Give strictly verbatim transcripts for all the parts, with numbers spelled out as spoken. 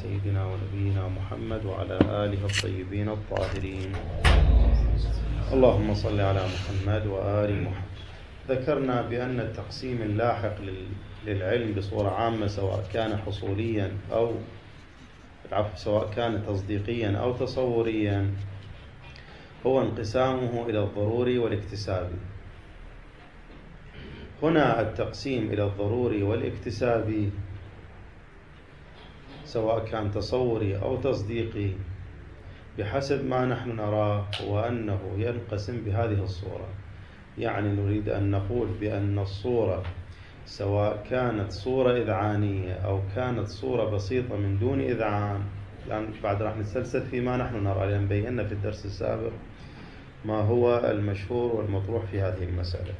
سيدنا ونبينا محمد وعلى آله الطيبين الطاهرين. اللهم صل على محمد وآل محمد. ذكرنا بأن التقسيم اللاحق للعلم بصورة عامة سواء كان حصوليا أو العفو سواء كان تصديقيا أو تصوريا هو انقسامه إلى الضروري والاكتسابي. هنا التقسيم إلى الضروري والاكتسابي سواء كان تصوري أو تصديقي بحسب ما نحن نراه هو أنه ينقسم بهذه الصورة. يعني نريد أن نقول بأن الصورة سواء كانت صورة إذعانية أو كانت صورة بسيطة من دون إذعان، لأن بعد راح نتسلسل فيما نحن نرى، لأن بينا في الدرس السابق ما هو المشهور والمطروح في هذه المسألة.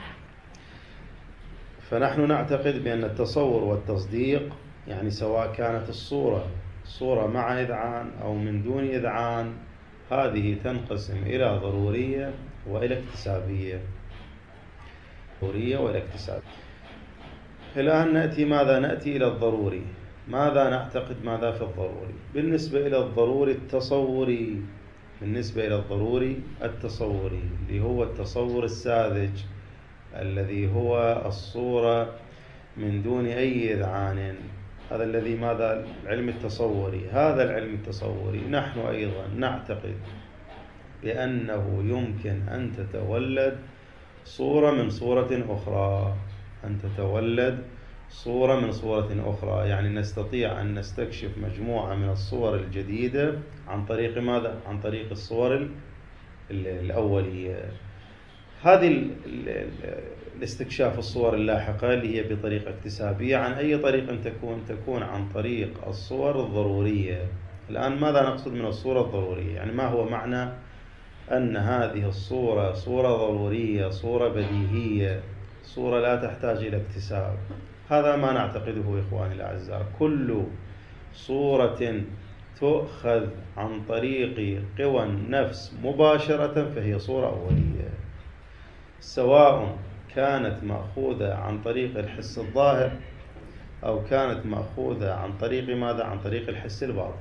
فنحن نعتقد بأن التصور والتصديق يعني سواء كانت الصورة صورة مع إذعان أو من دون إذعان هذه تنقسم إلى ضرورية وإلى اكتسابية. ضرورية وإلى اكتسابية. الآن نأتي ماذا نأتي إلى الضروري. ماذا نعتقد ماذا في الضروري؟ بالنسبة إلى الضروري التصوري بالنسبة إلى الضروري التصوري اللي هو التصور الساذج الذي هو الصورة من دون أي إذعان، هذا الذي ماذا العلم التصوري. هذا العلم التصوري نحن أيضا نعتقد بأنه يمكن أن تتولد صورة من صورة أخرى أن تتولد صورة من صورة أخرى يعني نستطيع أن نستكشف مجموعة من الصور الجديدة عن طريق ماذا؟ عن طريق الصور الأولية. هذه الاستكشاف الصور اللاحقة اللي هي بطريقة اكتسابية عن أي طريق تكون تكون عن طريق الصور الضرورية. الآن ماذا نقصد من الصورة الضرورية؟ يعني ما هو معنى أن هذه الصورة صورة ضرورية، صورة بديهية، صورة لا تحتاج إلى اكتساب؟ هذا ما نعتقده إخواني الأعزاء. كل صورة تؤخذ عن طريق قوى النفس مباشرة فهي صورة أولية، سواء كانت مأخوذة عن طريق الحس الظاهر أو كانت مأخوذة عن طريق ماذا؟ عن طريق الحس الباطن.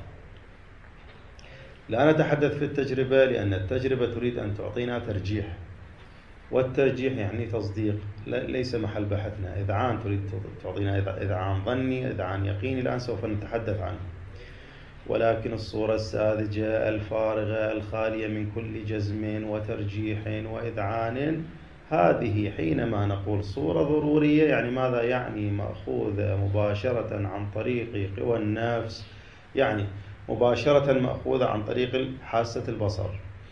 لا نتحدث في التجربة لأن التجربة تريد أن تعطينا ترجيح، والترجيح يعني تصديق ليس محل بحثنا. إذعان تريد تعطينا إذعان ظني، إذعان يقيني، الآن سوف نتحدث عنه. ولكن الصورة الساذجة الفارغة الخالية من كل جزم وترجيح وإذعان هذه حينما نقول صورة ضرورية يعني ماذا؟ يعني مأخوذة مباشرة عن طريق قوى النفس، يعني مباشرة مأخوذة عن طريق حاسة البصر،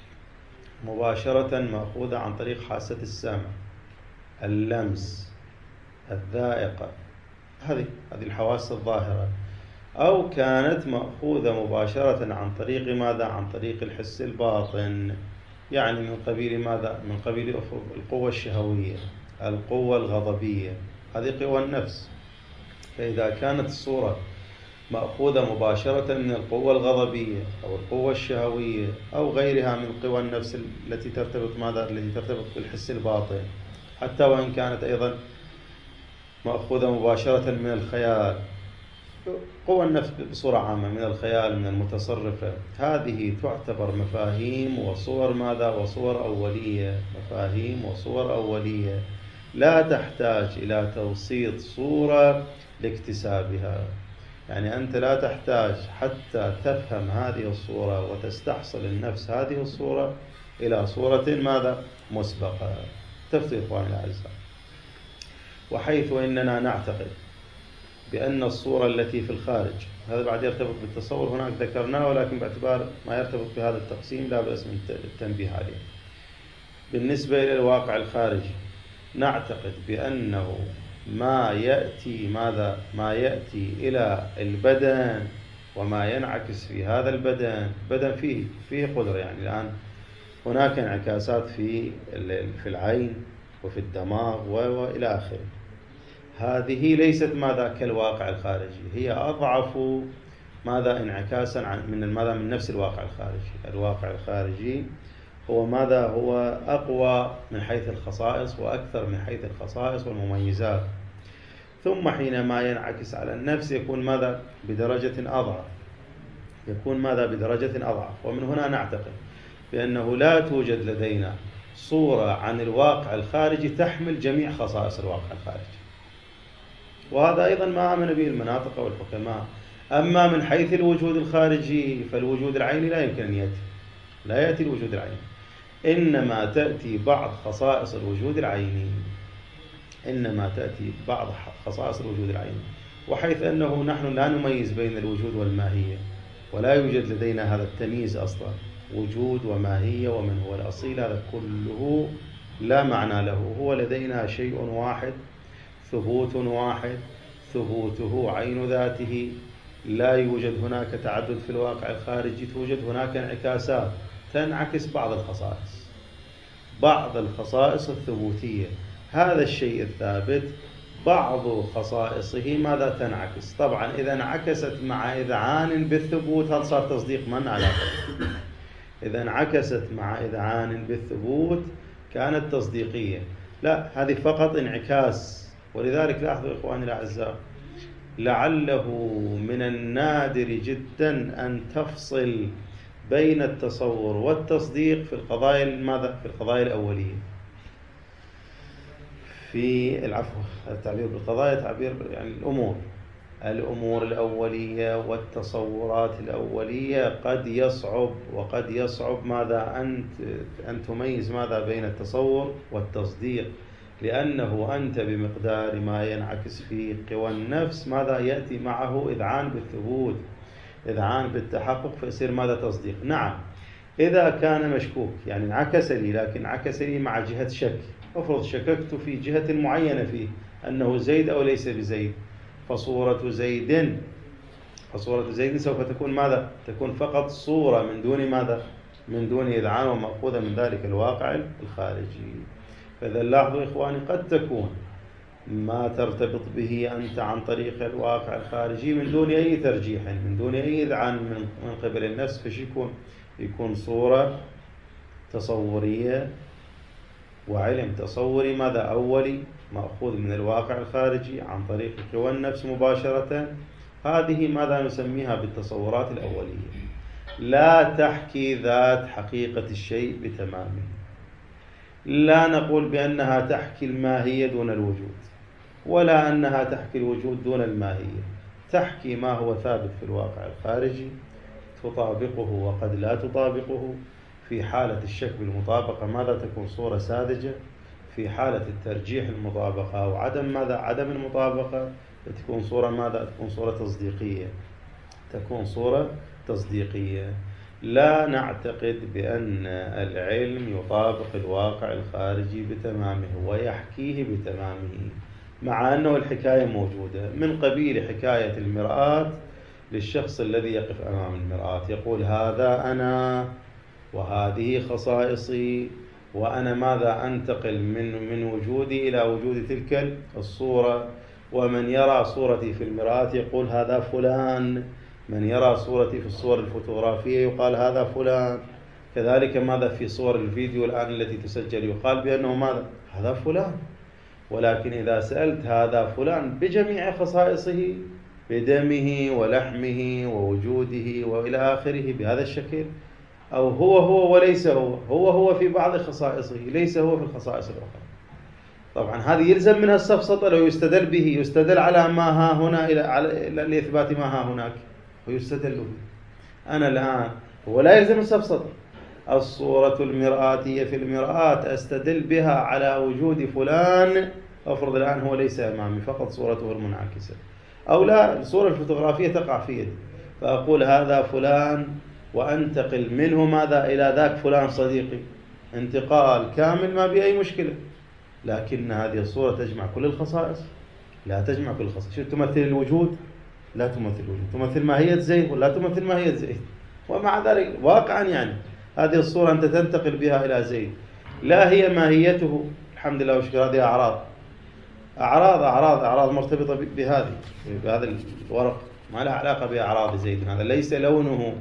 مباشرة مأخوذة عن طريق حاسة السمع، اللمس، الذائقة، هذه هذه الحواس الظاهرة، أو كانت مأخوذة مباشرة عن طريق ماذا؟ عن طريق الحس الباطن، يعني من قبيل ماذا؟ من قبيل القوة الشهوية، القوة الغضبية، هذه قوى النفس. فإذا كانت الصورة مأخوذة مباشرة من القوة الغضبية أو القوة الشهوية أو غيرها من قوى النفس التي ترتبط ماذا؟ التي ترتبط بالحس الباطن، حتى وإن كانت أيضا مأخوذة مباشرة من الخيال، قوى النفس بصورة عامة من الخيال من المتصرفة، هذه تعتبر مفاهيم وصور ماذا؟ وصور أولية، مفاهيم وصور أولية لا تحتاج إلى توسيط صورة لاكتسابها. يعني أنت لا تحتاج حتى تفهم هذه الصورة وتستحصل النفس هذه الصورة إلى صورة ماذا؟ مسبقة. تفتي إخواني الأعزاء. وحيث إننا نعتقد بأن الصورة التي في الخارج، هذا بعد يرتبط بالتصور هناك ذكرناه، ولكن باعتبار ما يرتبط بهذا التقسيم لا بأس من التنبيه عليه. بالنسبة إلى الواقع الخارجي نعتقد بأنه ما يأتي ماذا؟ ما يأتي إلى البدن وما ينعكس في هذا البدن، بدن فيه فيه قدرة، يعني الآن هناك انعكاسات في في العين وفي الدماغ وإلى آخره. هذه ليست ماذا؟ كالواقع الخارجي، هي أضعف ماذا؟ انعكاسا من ماذا؟ من نفس الواقع الخارجي. الواقع الخارجي هو ماذا؟ هو أقوى من حيث الخصائص وأكثر من حيث الخصائص والمميزات. ثم حينما ينعكس على النفس يكون ماذا؟ بدرجة أضعف، يكون ماذا؟ بدرجة أضعف. ومن هنا نعتقد بأنه لا توجد لدينا صورة عن الواقع الخارجي تحمل جميع خصائص الواقع الخارجي، وهذا أيضا ما آمن به المناطق والحكماء. أما من حيث الوجود الخارجي فالوجود العيني لا يمكن أن يأتي، لا يأتي الوجود العيني، إنما تأتي بعض خصائص الوجود العيني، إنما تأتي بعض خصائص الوجود العيني. وحيث أنه نحن لا نميز بين الوجود والماهية، ولا يوجد لدينا هذا التمييز أصلا، وجود وماهية ومن هو الأصيل، هذا كله لا معنى له. هو لدينا شيء واحد، ثبوت واحد، ثبوته عين ذاته، لا يوجد هناك تعدد في الواقع الخارجي، توجد هناك انعكاسات تنعكس بعض الخصائص، بعض الخصائص الثبوتية. هذا الشيء الثابت بعض خصائصه ماذا تنعكس؟ طبعا إذا انعكست مع إذعان بالثبوت هل صار تصديق من على قول؟ إذا انعكست مع إذعان بالثبوت كانت تصديقية. لا، هذه فقط انعكاس. ولذلك لاحظوا إخواني الأعزاء، لعله من النادر جدا أن تفصل بين التصور والتصديق في القضايا ماذا؟ في القضايا الأولية. في العفو التعبير بالقضايا تعبير يعني الأمور الأمور الأولية والتصورات الأولية قد يصعب، وقد يصعب ماذا أن أن تميز ماذا بين التصور والتصديق، لأنه أنت بمقدار ما ينعكس في قوى النفس ماذا يأتي معه إذعان بالثبوت، إذعان بالتحقق، فيصير ماذا؟ تصديق. نعم، إذا كان مشكوك يعني انعكس لي، لكن انعكس لي مع جهة شك، أفرض شككت في جهة معينة فيه أنه زيد أو ليس بزيد، فصورة زيد فصورة زيد سوف تكون ماذا؟ تكون فقط صورة من دون ماذا؟ من دون إذعان، ومأخوذة من ذلك الواقع الخارجي. فإذا لاحظوا إخواني، قد تكون ما ترتبط به أنت عن طريق الواقع الخارجي من دون أي ترجيح، من دون أي إذعان من قبل النفس، فش يكون؟ يكون صورة تصورية وعلم تصوري ماذا؟ أولي، مأخوذ من الواقع الخارجي عن طريق قوى النفس مباشرة. هذه ماذا نسميها؟ بالتصورات الأولية، لا تحكي ذات حقيقة الشيء بتمامه. لا نقول بأنها تحكي الماهية دون الوجود، ولا أنها تحكي الوجود دون الماهية، تحكي ما هو ثابت في الواقع الخارجي، تطابقه وقد لا تطابقه. في حالة الشك بالمطابقة ماذا؟ تكون صورة ساذجة. في حالة الترجيح المطابقة أو عدم ماذا؟ عدم المطابقة تكون صورة ماذا؟ تكون صورة تصديقية، تكون صورة تصديقية. لا نعتقد بأن العلم يطابق الواقع الخارجي بتمامه ويحكيه بتمامه، مع أنه الحكاية موجودة، من قبيل حكاية المرآة للشخص الذي يقف أمام المرآة يقول هذا أنا وهذه خصائصي، وأنا ماذا؟ أنتقل من من وجودي إلى وجود تلك الصورة. ومن يرى صورتي في المرآة يقول هذا فلان، من يرى صورتي في الصور الفوتوغرافية يقال هذا فلان. كذلك ماذا؟ في صور الفيديو الآن التي تسجل يقال بأنه ماذا؟ هذا فلان. ولكن إذا سألت هذا فلان بجميع خصائصه، بدمه ولحمه ووجوده وإلى آخره بهذا الشكل، أو هو هو وليس هو، هو هو في بعض خصائصه ليس هو في الخصائص الأخرى، طبعا هذه يلزم منها السفسطة. لو يستدل به يستدل على ما ها هنا إلى على لإثبات ما ها هناك، ويستدل به. أنا الآن هو لا يلزم السفسطة، الصورة المرآتية في المرآة أستدل بها على وجود فلان، أفرض الآن هو ليس أمامي فقط صورته المنعكسة، أو لا، الصورة الفوتوغرافية تقع في يدي فأقول هذا فلان، وأنتقل منه ماذا؟ إلى ذاك فلان صديقي، انتقال كامل ما بأي مشكلة. لكن هذه الصورة تجمع كل الخصائص؟ لا تجمع كل الخصائص. شو تمثل الوجود؟ لا تمثل الوجود. تمثل ماهية زيد ولا تمثل ماهية زيد؟ ومع ذلك واقعا يعني هذه الصورة أنت تنتقل بها إلى زيد، لا هي ماهيته. الحمد لله وشكرا، هذه أعراض أعراض أعراض أعراض مرتبطة بهذه بهذا الورق، ما لها علاقة بأعراض زيد. هذا ليس لونه،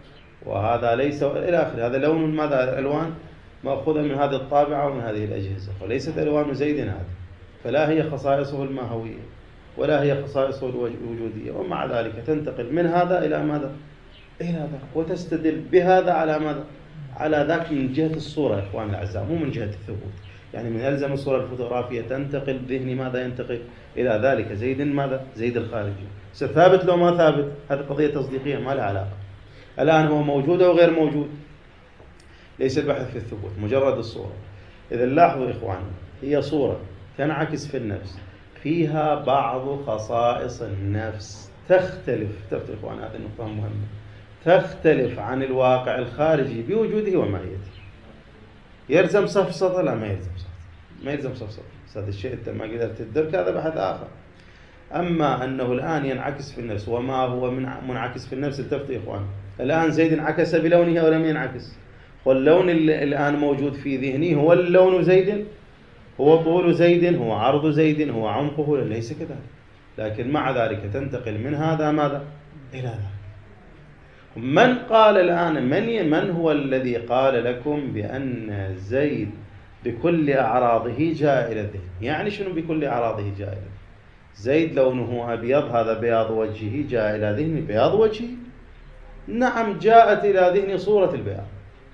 وهذا ليس إلى آخره. هذا لون ماذا؟ ألوان مأخوذة من هذه الطابعة ومن هذه الأجهزة، وليست ألوان زيد هذه، فلا هي خصائصه الماهوية. ولا هي خصائصه الوجودية، ومع ذلك تنتقل من هذا إلى ماذا؟ إلى ذاك، وتستدل بهذا على ماذا؟ على ذاك من جهة الصورة يا إخواني الأعزاء، مو من جهة الثبوت. يعني من يلزم الصورة الفوتوغرافية تنتقل ذهني ماذا ينتقل إلى ذلك زيد ماذا؟ زيد الخارجي. ثابت لو ما ثابت، هذه قضية تصديقية ما لها علاقة. الآن هو موجود أو غير موجود، ليس البحث في الثبوت، مجرد الصورة. إذا لاحظوا إخواني، هي صورة تنعكس في النفس، فيها بعض خصائص النفس تختلف تختلف إخواني، هذه النقطة مهمة، تختلف عن الواقع الخارجي بوجوده وماهيته. يلزم سفسطة؟ لا، ما يلزم سفسطة، ما يلزم سفسطة. هذا الشيء أنت ما قدرت تدرك، هذا بحث آخر. أما أنه الآن ينعكس في النفس، وما هو من منعكس في النفس؟ التفتوا إخواني، الآن زيد انعكس بلونه أو لم ينعكس؟ واللون اللي الآن موجود في ذهني هو اللون زيد، هو طول زيد، هو عرض زيد، هو عمقه، ليس كذلك. لكن مع ذلك تنتقل من هذا ماذا؟ إلى ذلك. من قال الآن، من من هو الذي قال لكم بأن زيد بكل أعراضه جاء إلى الذهن؟ يعني شنو بكل أعراضه جاء إلى الذهن؟ زيد لونه أبيض، هذا بياض وجهه، جاء إلى ذهني بياض وجهه. نعم، جاءت إلى ذهني صورة البياض.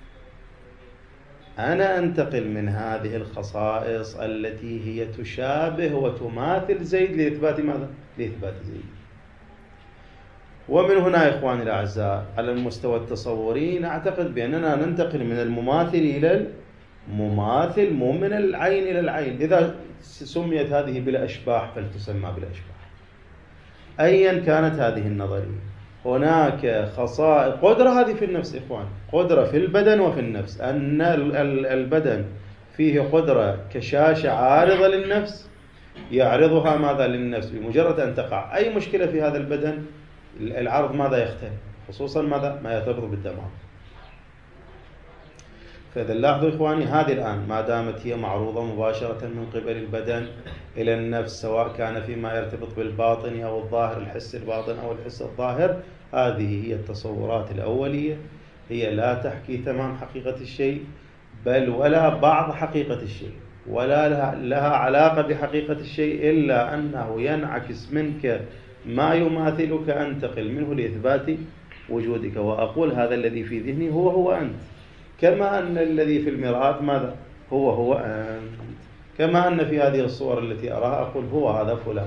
أنا أنتقل من هذه الخصائص التي هي تشابه وتماثل زيد لإثبات ماذا؟ لإثبات زيد. ومن هنا يا إخواني الأعزاء، على المستوى التصوري نعتقد بأننا ننتقل من المماثل إلى المماثل، مو من العين إلى العين. إذا سميت هذه بلا أشباح فلتسمى بلا أشباح. أيا كانت هذه النظرية، هناك خصائص، قدرة هذه في النفس إخوان، قدرة في البدن وفي النفس، أن البدن فيه قدرة كشاشة عارضة للنفس، يعرضها ماذا للنفس، بمجرد أن تقع أي مشكلة في هذا البدن العرض ماذا يختلف، خصوصا ماذا ما يرتبط بالدماغ. فإذا لاحظوا إخواني، هذه الآن ما دامت هي معروضة مباشرة من قبل البدن إلى النفس، سواء كان فيما يرتبط بالباطن أو الظاهر، الحس الباطن أو الحس الظاهر، هذه هي التصورات الأولية، هي لا تحكي تمام حقيقة الشيء، بل ولا بعض حقيقة الشيء، ولا لها علاقة بحقيقة الشيء، إلا أنه ينعكس منك ما يماثلك، أنتقل منه لإثبات وجودك، وأقول هذا الذي في ذهني هو هو أنت، كما أن الذي في المرآة ماذا؟ هو هو أنت، كما أن في هذه الصور التي أراها أقول هو هذا فلان،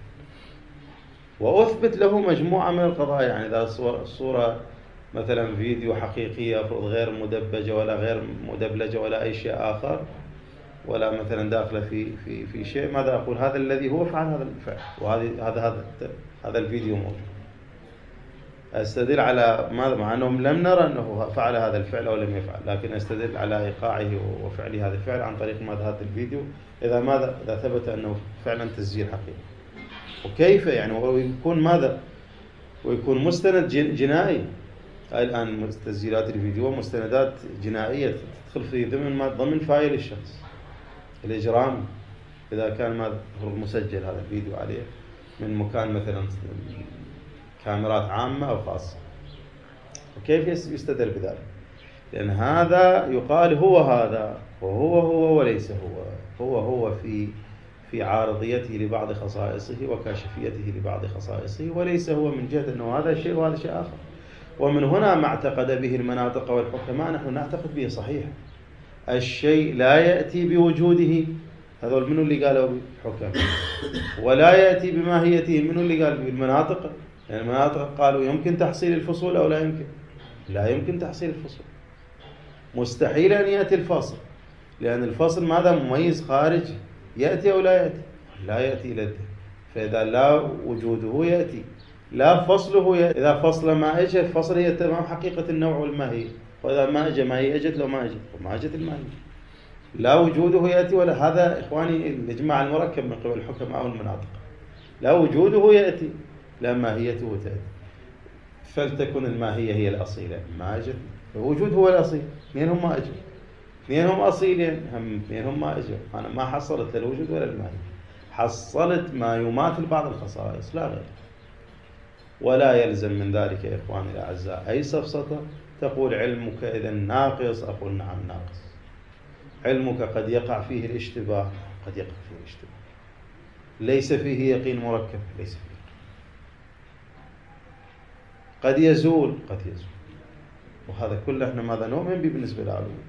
وأثبت له مجموعة من القضايا. يعني إذا الصورة مثلا فيديو حقيقية أفرض غير مدبجة ولا غير مدبلجة ولا أي شيء آخر، ولا مثلا داخلة في في في شيء، ماذا أقول؟ هذا الذي هو فعل هذا الفعل، وهذا هذا هذا هذا الفيديو موجود. أستدل على ماذا؟ مع أنهم لم نرى أنه فعل هذا الفعل أو لم يفعل، لكن أستدل على إيقاعه وفعل هذا الفعل عن طريق ماذا؟ هذا الفيديو، إذا ماذا؟ إذا ثبت أنه فعلا تسجيل حقيقي. وكيف يعني؟ ويكون ماذا؟ ويكون مستند جنائي. الآن تسجيلات الفيديو مستندات جنائية تدخل في ضمن ضمن فايل الشخص الإجرامي، إذا كان ماذا؟ مسجل هذا الفيديو عليه من مكان مثلا كاميرات عامة أو خاصة. وكيف يستدل بذلك؟ لأن هذا يقال هو هذا، وهو هو وليس هو، هو هو في في عارضيته لبعض خصائصه وكاشفيته لبعض خصائصه، وليس هو من جهة أنه هذا شيء وهذا شيء آخر. ومن هنا ما اعتقد به المناطق والحكماء نحن نعتقد به صحيح. الشيء لا يأتي بوجوده، هذول منو اللي قالوا بالحكم، ولا يأتي بماهيته، منو اللي قال بالمناطق؟ يعني المناطق قالوا يمكن تحصيل الفصول أو لا يمكن، لا يمكن تحصيل الفصول، مستحيل أن يأتي الفصل، لأن الفصل ماذا؟ مميز خارج، يأتي أو لا يأتي؟ لا يأتي إلى الذهن. فإذا لا وجوده يأتي، لا فصله يأتي. إذا فصل ما أجت، فصل هي تمام حقيقة النوع والماهية، وإذا ما أجت ما هي أجت، لو ما أجت وما أجت الماهية، لا وجوده يأتي ولا. هذا إخواني الإجماع المركب من قبل الحكماء والمناطق، لا وجوده يأتي لا ماهيته تأتي. فلتكن الماهية هي الأصيلة، ما أجت، الوجود هو الأصيل، اثنين هم ما أجوا، اثنين هم أصيلين، هم اثنين هم ما أجوا. أنا ما حصلت الوجود ولا الماهية، حصلت ما يماثل بعض الخصائص لا غير. ولا يلزم من ذلك يا إخواني الأعزاء أي سفسطة. تقول علمك إذا ناقص، أقول نعم ناقص. علمك قد يقع فيه الاشتباه، قد يقع فيه الاشتباه. ليس فيه يقين مركب، ليس فيه. قد يزول، قد يزول. وهذا كله احنا ماذا نؤمن به بالنسبة لعلوم،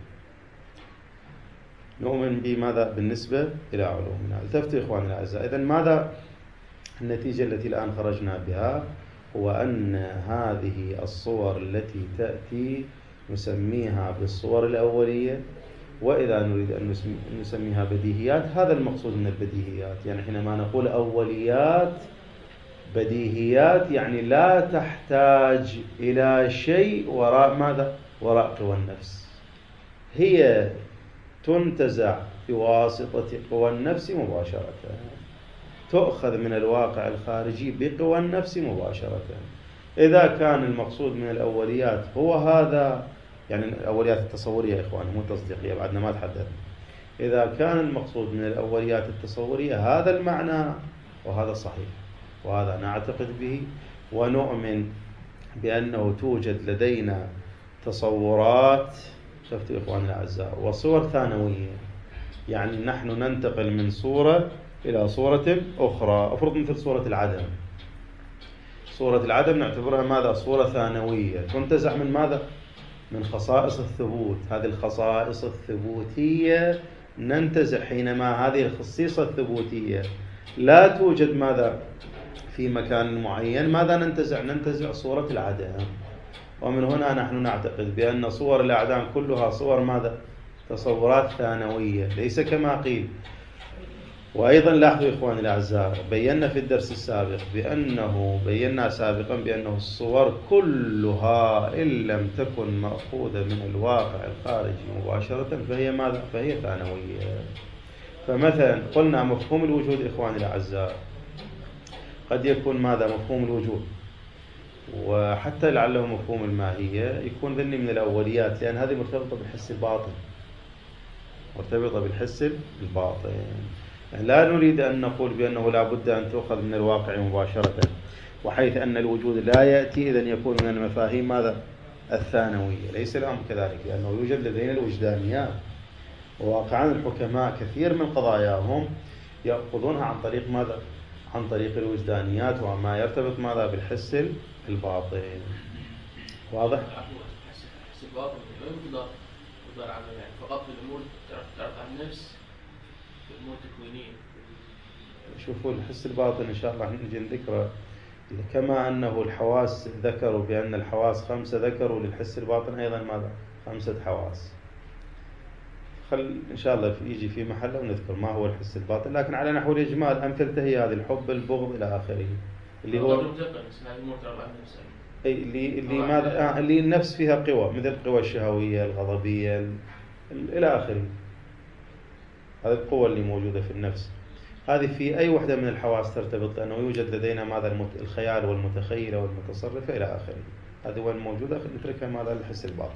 نؤمن بماذا بالنسبة إلى علومنا. التفتوا إخواني الأعزاء، إذن ماذا النتيجة التي الآن خرجنا بها؟ هو أن هذه الصور التي تأتي نسميها بالصور الأولية، وإذا نريد أن نسميها بديهيات. هذا المقصود من البديهيات، يعني حينما نقول أوليات بديهيات يعني لا تحتاج إلى شيء وراء ماذا؟ وراء قوى النفس، هي تنتزع بواسطة قوى النفس مباشرة، تؤخذ من الواقع الخارجي بقوى النفس مباشرة. إذا كان المقصود من الأوليات هو هذا، يعني الأوليات التصورية يا إخواني مو التصديقية، بعدنا ما تحدثنا. إذا كان المقصود من الأوليات التصورية هذا المعنى، وهذا صحيح، وهذا نعتقد به ونؤمن بأنه توجد لدينا تصورات، شفتوا إخواني الأعزاء، وصور ثانوية، يعني نحن ننتقل من صورة إلى صورة أخرى. أفرض مثل صورة العدم، صورة العدم نعتبرها ماذا؟ صورة ثانوية، تنتزع من ماذا؟ من خصائص الثبوت. هذه الخصائص الثبوتية ننتزع حينما هذه الخصيصة الثبوتية لا توجد ماذا؟ في مكان معين، ماذا ننتزع؟ ننتزع صورة العدم. ومن هنا نحن نعتقد بأن صور الأعدام كلها صور ماذا؟ تصورات ثانوية، ليس كما قيل. وأيضا لاحظوا إخواني الأعزاء، بينا في الدرس السابق بأنه بينا سابقا بأنه الصور كلها إن لم تكن مأخوذة من الواقع الخارجي مباشرة فهي ماذا؟ فهي ثانوية. فمثلا قلنا مفهوم الوجود إخواني الأعزاء قد يكون ماذا؟ مفهوم الوجود، وحتى لعله مفهوم الماهية يكون ذني من الأوليات، لأن هذه مرتبطة بالحس الباطن، مرتبطة بالحس الباطن. يعني لا نريد أن نقول بأنه لا بد أن تؤخذ من الواقع مباشرة، وحيث أن الوجود لا يأتي إذن يكون من المفاهيم ماذا؟ الثانوية. ليس الأمر كذلك، لأنه يوجد لدينا الوجدانيات، وواقعا الحكماء كثير من قضاياهم يأخذونها عن طريق ماذا؟ عن طريق الوجدانيات وما يرتبط ماذا؟ بالحس الباطن. واضح؟ الحس الباطن لا يقدر عنه، يعني فقط الأمور تعرف عن النفس، الأمور تكوينية. شوفوا الحس الباطن إن شاء الله نجي نذكره، كما أنه الحواس ذكروا بأن الحواس خمسة، ذكروا للحس الباطن أيضا ماذا؟ خمسة حواس. خل إن شاء الله يجي في محله ونذكر ما هو الحس الباطن، لكن على نحو الإجمال أمثلته هي هذه: الحب، البغض، إلى آخره، اللي هو اللي اللي ماذا؟ آه اللي النفس فيها قوى، مثل القوى الشهوية، الغضبية، إلى آخره. هذه القوى اللي موجودة في النفس، هذه في أي وحدة من الحواس ترتبط، لأنه يوجد لدينا ماذا؟ الخيال والمتخيلة والمتصرفة إلى آخره. هذه وين موجودة؟ نتركها ماذا؟ الحس الباطن.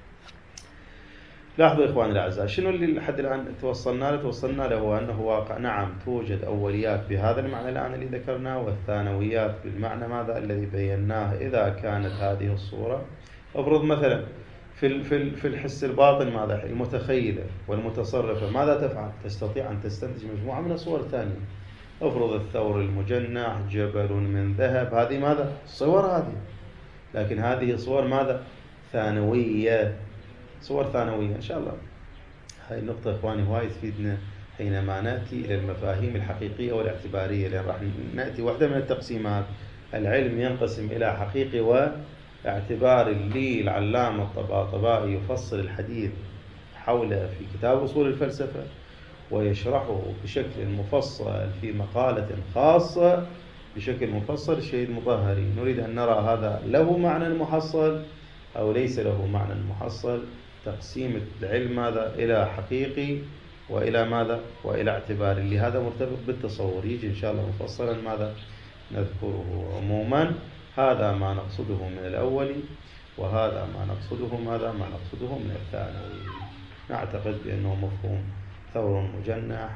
لاحظوا إخواني الأعزاء، شنو اللي لحد الآن توصلنا له؟ توصلنا له هو أنه واقع، نعم توجد أوليات بهذا المعنى الآن اللي ذكرناه، والثانويات بالمعنى ماذا؟ الذي بيناه. إذا كانت هذه الصورة، أفرض مثلا في في في الحس الباطن ماذا؟ المتخيلة والمتصرفة ماذا تفعل؟ تستطيع أن تستنتج مجموعة من الصور ثانية. أفرض الثور المجنح، جبل من ذهب، هذه ماذا؟ صور هذه، لكن هذه صور ماذا؟ ثانوية، صور ثانوية. إن شاء الله هاي النقطة إخواني هواي تفيدنا حينما نأتي إلى المفاهيم الحقيقية والاعتبارية، لأن راح نأتي واحدة من التقسيمات. العلم ينقسم إلى حقيقي واعتباري، اللي العلامة الطباطبائي يفصل الحديث حوله في كتاب أصول الفلسفة ويشرحه بشكل مفصل في مقالة خاصة بشكل مفصل. الشهيد المطهري نريد أن نرى هذا له معنى محصل أو ليس له معنى محصل، تقسيم العلم ماذا؟ إلى حقيقي وإلى ماذا؟ وإلى اعتباري، اللي هذا مرتبط بالتصور، يجي إن شاء الله مفصلا ماذا؟ نذكره. عموما هذا ما نقصده من الأول، وهذا ما نقصده ماذا؟ ما نقصده من الثانوي. نعتقد بأنه مفهوم ثور مجنح،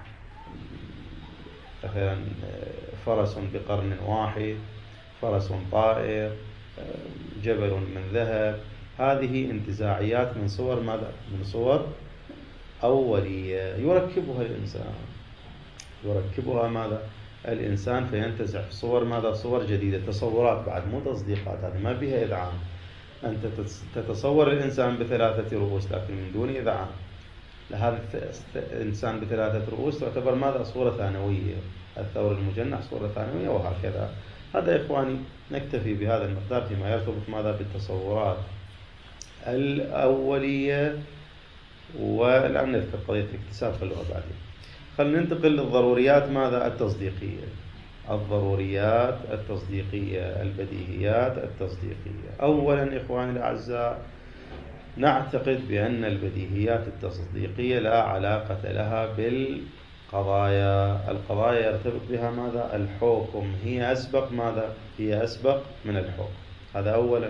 مثلا فرس بقرن واحد، فرس طائر، جبل من ذهب، هذه انتزاعيات من صور ماذا؟ من صور أولية يركبها الإنسان، يركبها ماذا؟ الإنسان فينتزع صور ماذا؟ صور جديدة، تصورات بعد مو تصديقات، هذه ما فيها إذعان. أنت تتصور الإنسان بثلاثة رؤوس لكن من دون إذعان. لهذا الإنسان بثلاثة رؤوس تعتبر ماذا؟ صورة ثانوية. الثور المجنح صورة ثانوية وهكذا. هذا يا إخواني نكتفي بهذا المقدار فيما يرتبط ماذا؟ بالتصورات الأولية. والآن نذكر قضية الاكتساب خلوها بعدين. خلينا ننتقل للضروريات ماذا؟ التصديقية. الضروريات التصديقية، البديهيات التصديقية. أولا إخواني الأعزاء، نعتقد بأن البديهيات التصديقية لا علاقة لها بالقضايا. القضايا يرتبط بها ماذا؟ الحكم. هي أسبق ماذا؟ هي أسبق من الحكم. هذا أولا.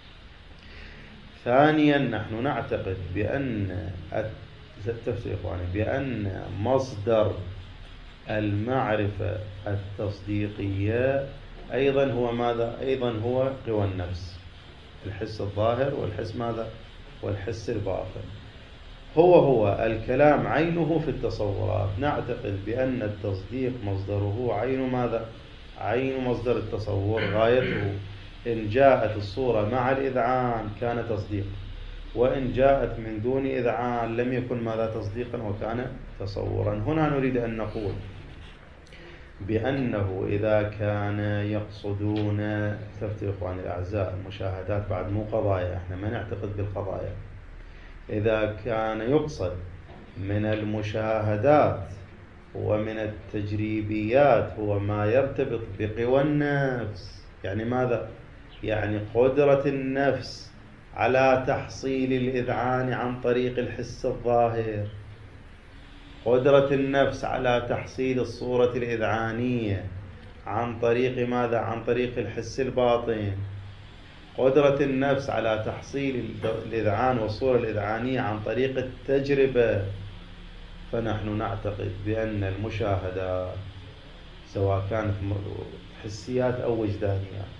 ثانيا، نحن نعتقد بأن تفسير إخواني بأن مصدر المعرفة التصديقية أيضا هو ماذا؟ أيضا هو قوى النفس، الحس الظاهر والحس ماذا؟ والحس الباطن. هو هو الكلام عينه في التصورات. نعتقد بأن التصديق مصدره عين ماذا؟ عين مصدر التصور، غايته إن جاءت الصورة مع الإذعان كان تصديق، وإن جاءت من دون إذعان لم يكن ماذا؟ تصديقا وكان تصورا. هنا نريد أن نقول بأنه إذا كان يقصدون تفتي إخواني الأعزاء المشاهدات بعد مو قضايا، احنا ما نعتقد بالقضايا. إذا كان يقصد من المشاهدات ومن التجريبيات هو ما يرتبط بقوى النفس، يعني ماذا؟ يعني قدرة النفس على تحصيل الإذعان عن طريق الحس الظاهر، قدرة النفس على تحصيل الصورة الإذعانية عن طريق ماذا؟ عن طريق الحس الباطن، قدرة النفس على تحصيل الإذعان والصورة الإذعانية عن طريق التجربة. فنحن نعتقد بأن المشاهدات سواء كانت حسيات أو وجدانيات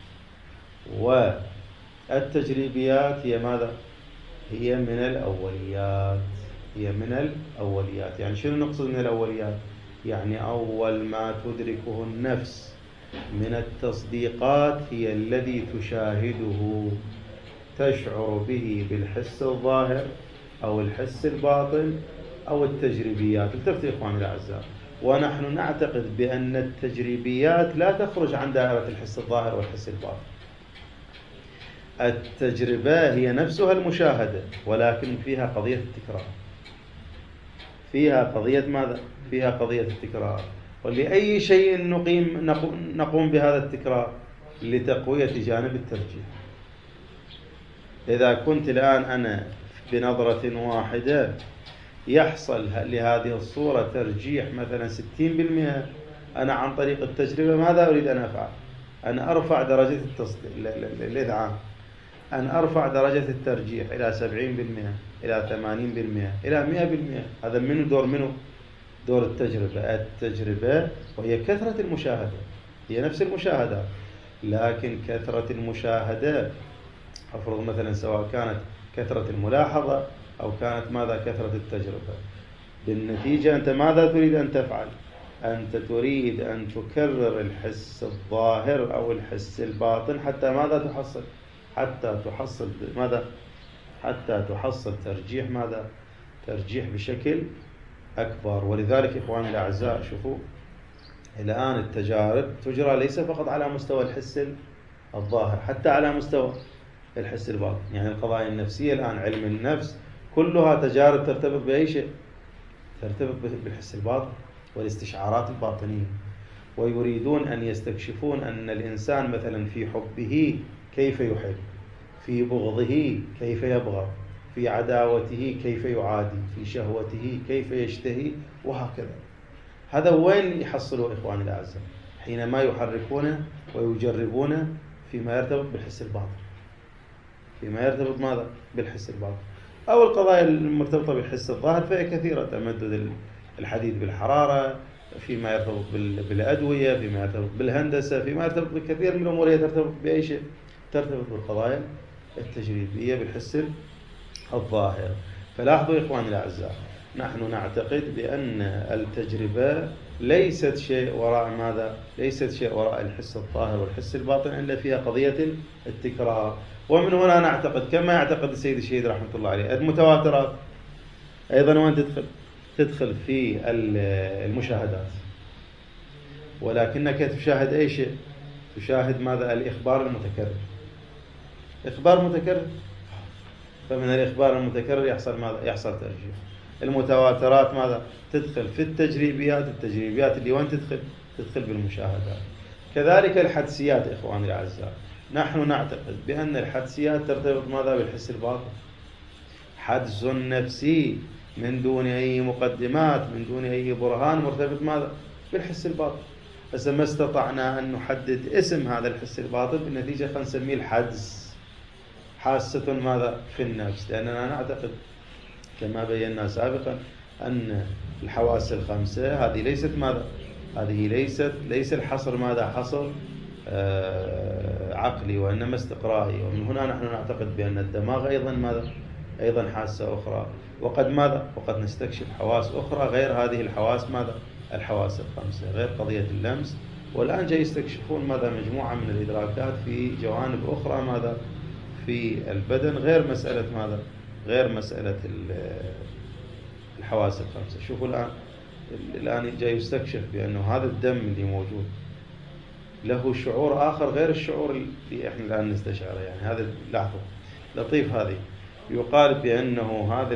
والتجريبيات هي ماذا؟ هي من الأوليات. هي من الأوليات. يعني شنو نقصد من الأوليات؟ يعني أول ما تدركه النفس من التصديقات هي الذي تشاهده، تشعر به بالحس الظاهر أو الحس الباطن أو التجريبيات. التفتوا يا إخواني الأعزاء، ونحن نعتقد بأن التجريبيات لا تخرج عن دائرة الحس الظاهر والحس الباطن. التجربة هي نفسها المشاهدة ولكن فيها قضية التكرار. فيها قضية ماذا؟ فيها قضية التكرار. ولأي شيء نقيم نقوم بهذا التكرار؟ لتقوية جانب الترجيح. إذا كنت الآن أنا بنظرة واحدة يحصل لهذه الصورة ترجيح مثلا ستين بالمئة، أنا عن طريق التجربة ماذا أريد أن أفعل؟ أن أرفع درجة الإذعان، أن أرفع درجة الترجيح إلى سبعين بالمئة، إلى ثمانين بالمئة، إلى مئة بالمئة. هذا منه دور منه دور التجربة. التجربة وهي كثرة المشاهدة، هي نفس المشاهدة لكن كثرة المشاهدة أفرض مثلا سواء كانت كثرة الملاحظة أو كانت ماذا؟ كثرة التجربة. بالنتيجة أنت ماذا تريد أن تفعل؟ أنت تريد أن تكرر الحس الظاهر أو الحس الباطن حتى ماذا تحصل؟ حتى تحصل ماذا؟ حتى تحصل ترجيح ماذا؟ ترجيح بشكل أكبر. ولذلك إخواني الأعزاء شوفوا الآن التجارب تجرى ليس فقط على مستوى الحس الظاهر، حتى على مستوى الحس الباطن. يعني القضايا النفسية الآن علم النفس كلها تجارب ترتبط بأي شيء؟ ترتبط بالحس الباطن والاستشعارات الباطنية. ويريدون أن يستكشفون أن الإنسان مثلا في حبه كيف يحب، في بغضه كيف يبغض، في عداوته كيف يعادي، في شهوته كيف يشتهي، وهكذا. هذا وين يحصلوا إخواني الأعزاء؟ حينما يحركونه ويجربونه فيما يرتبط بالحس الباطن، فيما يرتبط ماذا؟ بالحس الباطن. أو القضايا المرتبطة بالحس الظاهر فهي كثيرة، تمدد الحديد بالحرارة، فيما يرتبط بالأدوية، فيما يرتبط بالهندسة، فيما يرتبط بالكثير من الأمور. هي ترتبط بأي شيء؟ ترتبط بالقضايا التجريبية بالحس الظاهر. فلاحظوا يا إخواني الأعزاء نحن نعتقد بأن التجربة ليست شيء وراء ماذا؟ ليست شيء وراء الحس الظاهر والحس الباطن إلا فيها قضية التكرار. ومن هنا نعتقد كما يعتقد السيد الشهيد رحمة الله عليه المتواترات أيضا وين تدخل؟ تدخل في المشاهدات، ولكنك تشاهد أي شيء؟ تشاهد ماذا؟ الإخبار المتكرر، إخبار متكرر، فمن الإخبار المتكرر يحصل ماذا؟ يحصل ترجيح. المتواترات ماذا؟ تدخل في التجريبيات، التجريبيات اللي وين تدخل؟ تدخل بالمشاهدات. كذلك الحدسيات إخواني الأعزاء، نحن نعتقد بأن الحدسيات ترتبط ماذا؟ بالحس الباطن، حدس نفسي من دون أي مقدمات، من دون أي برهان، مرتبط ماذا؟ بالحس الباطن. بس ما استطعنا أن نحدد اسم هذا الحس الباطن، بالنتيجة خلينا نسميه الحدس، حاسة ماذا؟ في النفس، لأننا نعتقد كما بينا سابقا أن الحواس الخمسة هذه ليست ماذا؟ هذه ليست ليس الحصر ماذا؟ حصر آه عقلي، وإنما استقرائي. ومن هنا نحن نعتقد بأن الدماغ أيضا ماذا؟ أيضا حاسة أخرى، وقد ماذا؟ وقد نستكشف حواس أخرى غير هذه الحواس ماذا؟ الحواس الخمسة، غير قضية اللمس. والآن جاي يستكشفون ماذا؟ مجموعة من الإدراكات في جوانب أخرى ماذا؟ في البدن، غير مسألة ماذا؟ غير مسألة الحواس الخمسة. شوفوا الآن الآن جاي يستكشف بأنه هذا الدم اللي موجود له شعور آخر غير الشعور اللي إحنا الآن نستشعره. يعني هذا لاحظوا لطيف، هذه يقال بأنه هذا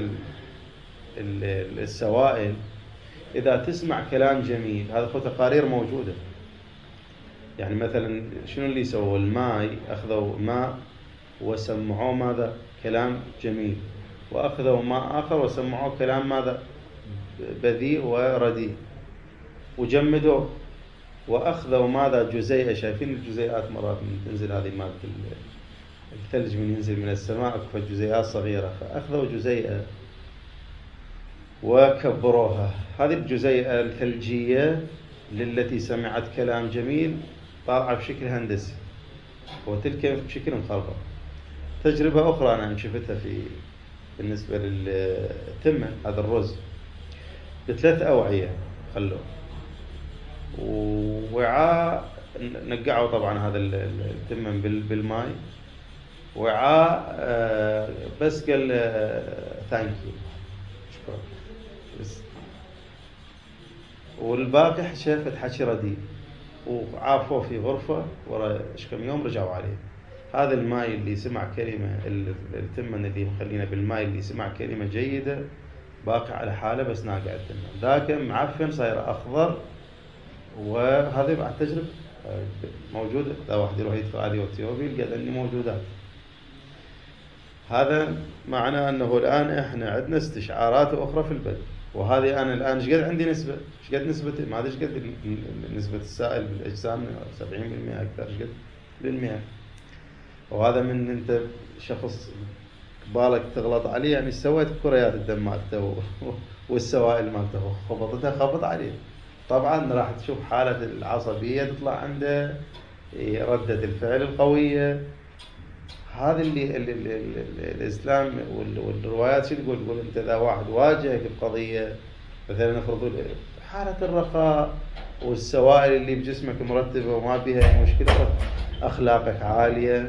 السوائل إذا تسمع كلام جميل، هذا خو تقارير موجودة. يعني مثلا شنو اللي سووا؟ الماء، أخذوا ماء وسمعوه ماذا؟ كلام جميل، وأخذوا ماء آخر وسمعوه كلام ماذا؟ بذيء ورديء، وجمدوه، وأخذوا ماذا؟ جزيئة. شايفين الجزيئات مرات من تنزل هذه مادة الثلج من ينزل من السماء، فالجزيئات صغيرة، فأخذوا جزيئة وكبروها. هذه الجزيئة الثلجية للتي سمعت كلام جميل طالعة بشكل هندسي، وتلك بشكل مخربط. تجربة أخرى أنا شفتها في بالنسبة للتمن، هذا الرز بثلاث أوعية خلوه، ووعاء نقعوا طبعا هذا التمن بالماء، وعاء بس قال ثانك يو شكرا بس، والباقي شافت حكي رديء، وعافوه في غرفة ورا ايش كم يوم رجعوا عليه. هذا الماء اللي سمع كلمة، التمن اللي مخلينا بالماء اللي سمع كلمة جيدة باقي على حاله بس ناقع التمن، ذاك معفن صاير أخضر. وهذه بعد تجربة موجودة، لا واحد يروح يدفع عليه وتيوبي يلقى أني موجودات. هذا معناه أنه الآن إحنا عندنا استشعارات أخرى في البدن. وهذه أنا الآن إيش قد عندي نسبة؟ إيش قد نسبة؟ ما أدري إيش قد نسبة السائل بالأجسام، سبعين بالمئة أكثر، إيش قد بالمئة. وهذا من أنت شخص بالك تغلط عليه، يعني سويت كريات الدم مالته والسوائل مالته خبطتها خبط عليه، طبعا راح تشوف حالة العصبية تطلع عنده، ردة الفعل القوية. هذا اللي, اللي, اللي, اللي الإسلام والروايات شو تقول؟ تقول أنت إذا واحد واجهك بقضية مثلا نفرض حالة الرخاء والسوائل اللي بجسمك مرتبة وما بها أي مشكلة، أخلاقك عالية،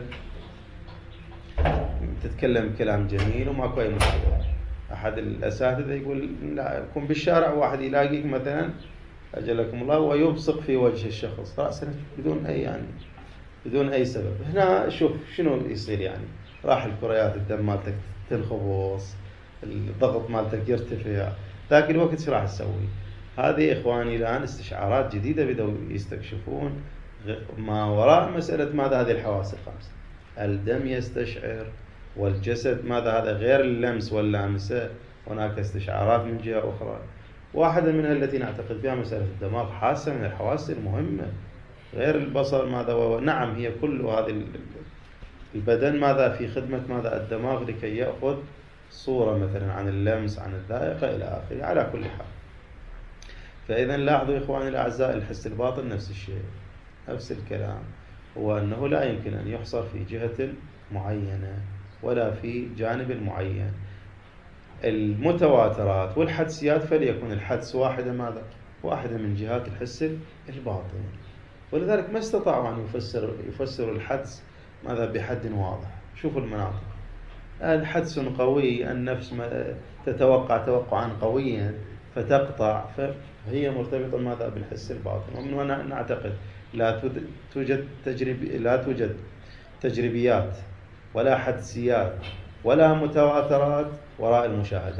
تتكلم كلام جميل وماكو أي مشكلة. أحد الأساتذة يقول لا، يكون بالشارع واحد يلاقيك مثلا أجلكم الله ويبصق في وجه الشخص رأسا بدون أي يعني بدون أي سبب. هنا شوف شنو يصير، يعني راح الكريات الدم مالتك تنخبص، الضغط مالتك يرتفع، ذاك الوقت شو راح تسوي؟ هذه إخواني الآن استشعارات جديدة بدأوا يستكشفون ما وراء مسألة ماذا؟ هذه الحواس الخمسة. الدم يستشعر، والجسد ماذا؟ هذا غير اللمس واللامسة، هناك استشعارات من جهة أخرى. واحدة منها التي نعتقد بها مسألة الدماغ، حاسة من الحواس المهمة غير البصر ماذا. ونعم هي كل هذه البدن ماذا؟ في خدمة ماذا؟ الدماغ، لكي يأخذ صورة مثلا عن اللمس، عن الذائقة إلى آخره. على كل حال، فإذا لاحظوا إخواني الأعزاء، الحس الباطن نفس الشيء، نفس الكلام، هو أنه لا يمكن أن يحصر في جهة معينة ولا في جانب معين. المتواترات والحدسيات فليكن الحدس واحدة ماذا؟ واحدة من جهات الحس الباطن. ولذلك ما استطاعوا أن يفسر يفسروا الحدس ماذا بحد واضح. شوفوا المناطق، الحدس قوي، النفس تتوقع توقعا قويا فتقطع، فهي مرتبطة ماذا بالحس الباطن. ومن هنا نعتقد لا توجد تجرب لا توجد تجريبيات ولا حدسيات ولا متواترات وراء المشاهدات.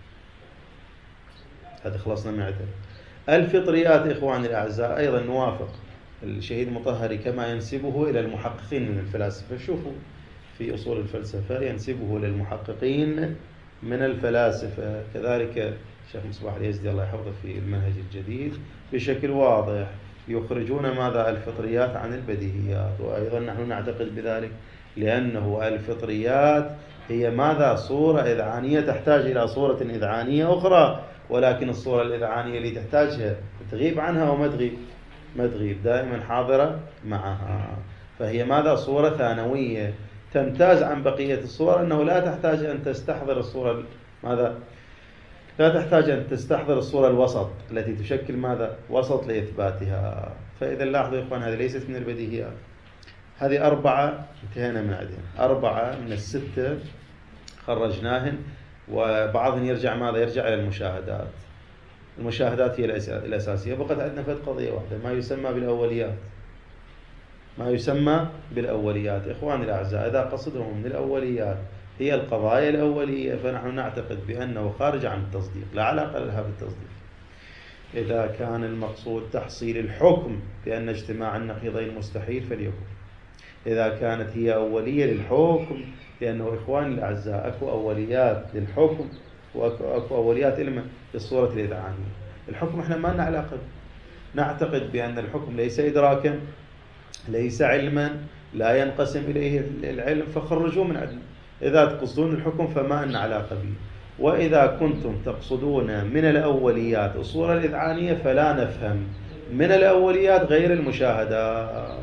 هذا خلصنا من عدل. الفطريات إخواني الأعزاء أيضا نوافق الشهيد مطهري كما ينسبه إلى المحققين من الفلاسفة. شوفوا في أصول الفلسفة ينسبه للمحققين من الفلاسفة. كذلك الشيخ مصباح اليزدي الله يحفظه في المنهج الجديد بشكل واضح يخرجون ماذا الفطريات عن البديهيات. وأيضا نحن نعتقد بذلك لأنه الفطريات هي ماذا صورة إذعانية تحتاج إلى صورة إذعانية أخرى، ولكن الصورة الإذعانية اللي تحتاجها تغيب عنها وما تغيب ما تغيب دائما حاضرة معها. فهي ماذا صورة ثانوية تمتاز عن بقية الصور أنه لا تحتاج أن تستحضر الصورة ماذا لا تحتاج أن تستحضر الصورة الوسط التي تشكل ماذا وسط لإثباتها. فإذا لاحظوا يا إخوان هذه ليست من البديهيات. هذه أربعة انتهينا من عندهم، أربعة من الستة خرجناهن، وبعضهم يرجع ماذا يرجع إلى المشاهدات. المشاهدات هي الأساسية. بقت عندنا فقط قضية واحدة ما يسمى بالأوليات. ما يسمى بالأوليات إخواني الأعزاء إذا قصدهم من الأوليات هي القضايا الأولية فنحن نعتقد بأنه خارج عن التصديق، لا علاقة لها بالتصديق. إذا كان المقصود تحصيل الحكم بأن اجتماع النقيضين مستحيل فليكن. إذا كانت هي أولية للحكم لأنه إخواني الأعزاء أكو أوليات للحكم وأكو أوليات إلما للصورة الإذعانية. الحكم إحنا ما لنا علاقة، نعتقد بأن الحكم ليس إدراكا ليس علما لا ينقسم إليه العلم فخرجوه من عدل. إذا تقصدون الحكم فما لنا علاقة به. وإذا كنتم تقصدون من الأوليات الصورة الإذعانية فلا نفهم من الأوليات غير المشاهدات.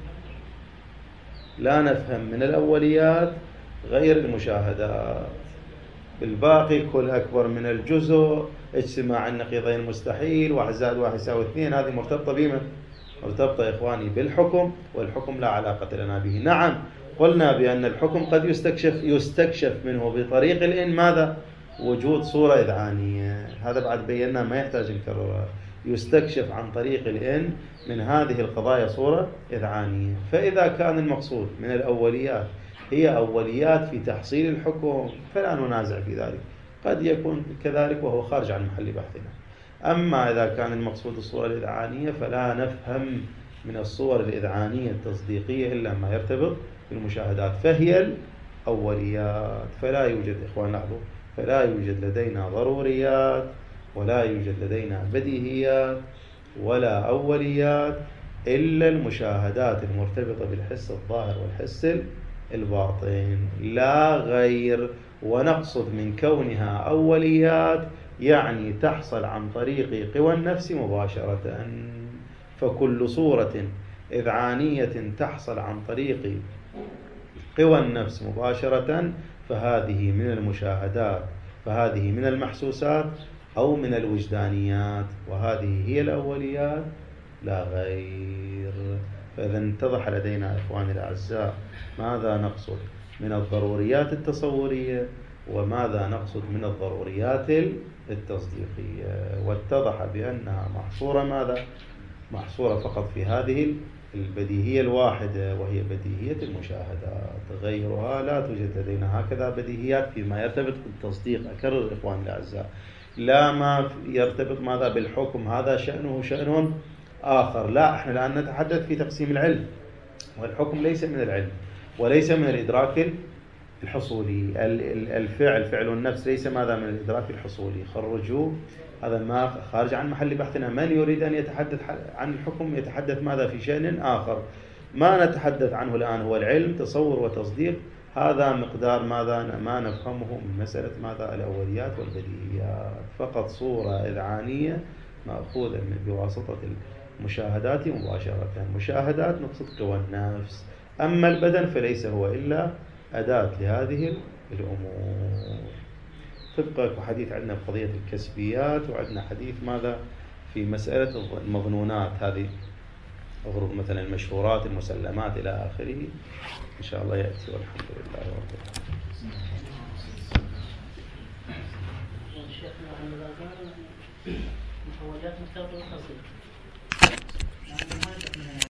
لا نفهم من الأوليات غير المشاهدات. الباقي كل أكبر من الجزء، اجتماع النقيضين مستحيل، واحد زائد واحد يساوي اثنين، هذه مرتبطة بما مرتبطة إخواني بالحكم، والحكم لا علاقة لنا به. نعم قلنا بأن الحكم قد يستكشف يستكشف منه بطريق الإن ماذا وجود صورة إذعانية. هذا بعد بينا ما يحتاج نكررها. يستكشف عن طريق الإن من هذه القضايا صورة إذعانية. فإذا كان المقصود من الأوليات هي أوليات في تحصيل الحكم فلا ننازع في ذلك، قد يكون كذلك وهو خارج عن محل بحثنا. أما إذا كان المقصود الصورة الإذعانية فلا نفهم من الصور الإذعانية التصديقية إلا ما يرتبط بالمشاهدات فهي الأوليات. فلا يوجد إخوان لاحظوا فلا يوجد لدينا ضروريات ولا يوجد لدينا بديهيات ولا أوليات إلا المشاهدات المرتبطة بالحس الظاهر والحس الباطن لا غير. ونقصد من كونها أوليات يعني تحصل عن طريق قوى النفس مباشرة. فكل صورة إذعانية تحصل عن طريق قوى النفس مباشرة فهذه من المشاهدات، فهذه من المحسوسات أو من الوجدانيات، وهذه هي الأوليات لا غير. فإذا اتضح لدينا إخواني الأعزاء ماذا نقصد من الضروريات التصورية وماذا نقصد من الضروريات التصديقية، واتضح بأنها محصورة ماذا محصورة فقط في هذه البديهية الواحدة وهي بديهية المشاهدات. غيرها لا توجد لدينا هكذا بديهيات فيما يرتبط بالتصديق. أكرر إخواني الأعزاء لا ما يرتبط ماذا بالحكم هذا شأنه شأن آخر. لا احنا الآن نتحدث في تقسيم العلم، والحكم ليس من العلم وليس من الإدراك الحصولي. الفعل فعل النفس ليس ماذا من الإدراك الحصولي. خرجوا هذا ما خارج عن محل بحثنا. من يريد أن يتحدث عن الحكم يتحدث ماذا في شأن آخر. ما نتحدث عنه الآن هو العلم تصور وتصديق. هذا مقدار ماذا ما نفهمه من مسألة ماذا الأوليات والبديهيات. فقط صورة إذعانية مأخوذة بواسطة المشاهدات مباشرة. مشاهدات نقصد قوى النفس. أما البدن فليس هو إلا أداة لهذه الأمور. طبق وحديث عندنا بقضية الكسبيات، وعندنا حديث ماذا في مسألة المظنونات هذه، أغرب مثلا المشهورات المسلمات إلى آخره، إن شاء الله يأتي، والحمد لله رب العالمين. شيخنا عن المحولات مستوى قصير.